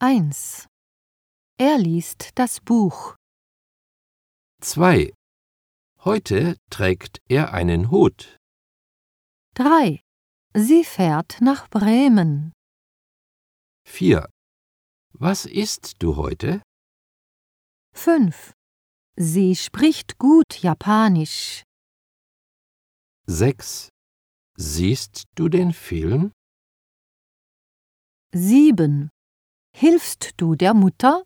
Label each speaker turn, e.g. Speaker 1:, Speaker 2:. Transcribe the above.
Speaker 1: 1. Er liest das Buch.
Speaker 2: 2. Heute trägt er einen Hut.
Speaker 1: 3. Sie fährt nach Bremen.
Speaker 2: 4. Was isst du heute?
Speaker 1: 5. Sie spricht gut Japanisch.
Speaker 2: 6. Siehst du den Film?
Speaker 1: 7. Hilfst du der Mutter?